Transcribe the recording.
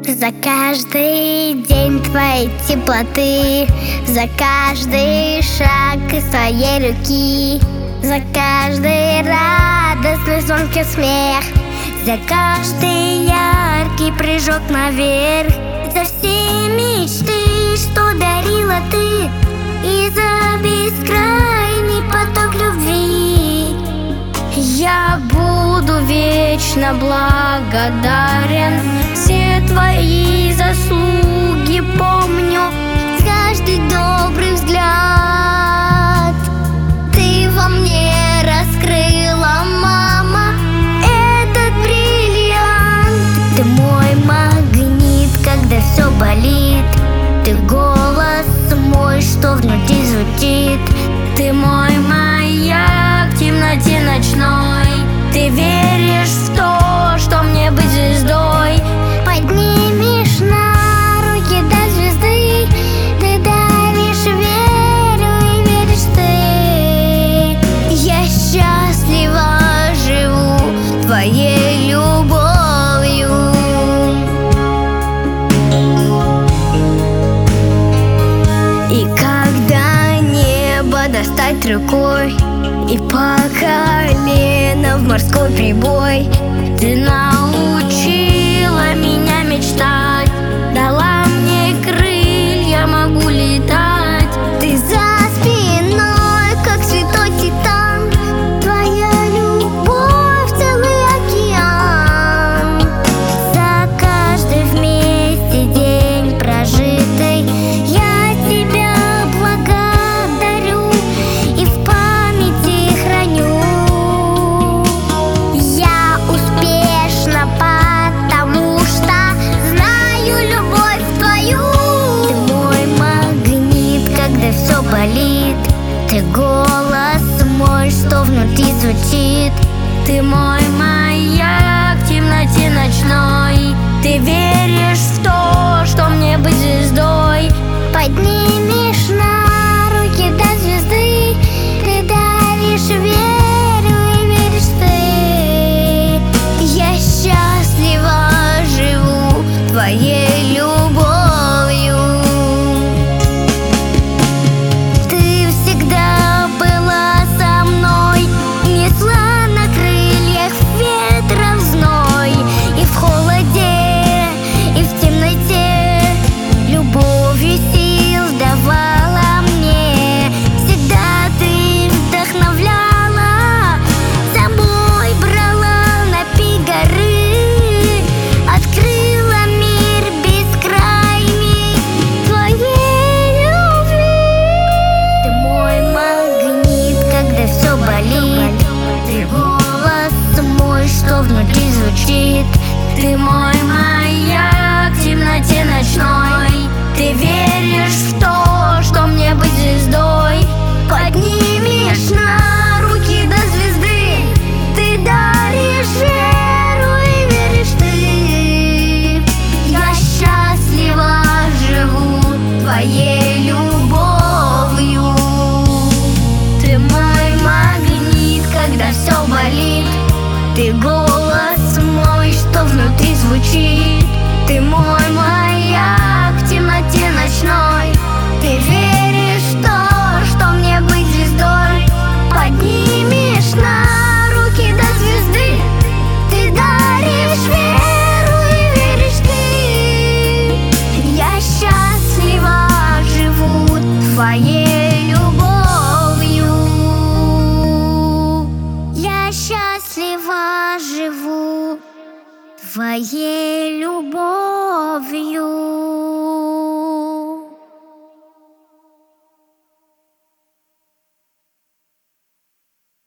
За каждый день твоей теплоты, за каждый шаг из твоей руки, за каждый радостный звонкий смех, за каждый яркий прыжок наверх, за все мечты, что дарила ты, и за бескрайний поток любви. Я буду вечно благодарен, все твои заслуги помню, каждый добрый взгляд ты во мне раскрыла, мама, этот бриллиант. Ты мой магнит, когда все болит, ты голос мой, что внутри звучит, ты мой маяк в темноте ночной, ты веришь в то, что мне быть звездой. Поднимешь на руки до звезды, ты даришь веру и веришь ты. Я счастлива живу твоей любовью. И когда небо достать рукой, и по колено в морской прибой, ты научила меня мечтать, дала мне крылья, могу летать. Ты за спиной, как святой титан, твоя любовь целый океан. За каждый вместе день прожитый я тебя благодарю и в памяти храню. Я успешна, потому что знаю любовь твою. Ты мой магнит, когда все болит, ты голос мой, что внутри звучит, ты мой маяк в темноте ночной, ты веришь в то, что мне быть звездой. Поднимешь на руки до звезды, ты даришь веру и веришь ты. Я счастлива живу твоей любовью. Ты всегда была со мной, несла на крыльях ветра в зной, и в холоде, и в темноте любовью сил давала мне. Всегда ты вдохновляла, собой брала на пик горы, открыла мир бескрайний твоей любви. Ты мой магнит, когда все болит, ты голос мой, что внутри звучит, ты мой маяк в темноте ночной, ты веришь в то, что мне быть звездой. Поднимешь на руки до звезды, ты даришь веру и веришь ты. Я счастлива живу твоей любовью. Ты мой магнит, когда все болит, ты голос мой, что внутри звучит, ты мой маяк в темноте ночной, ты веришь в то, что мне быть звездой. Поднимешь на руки до звезды, ты даришь веру и веришь ты. Я счастлива живу твоей любовью. Я счастлива живу твоей любовью.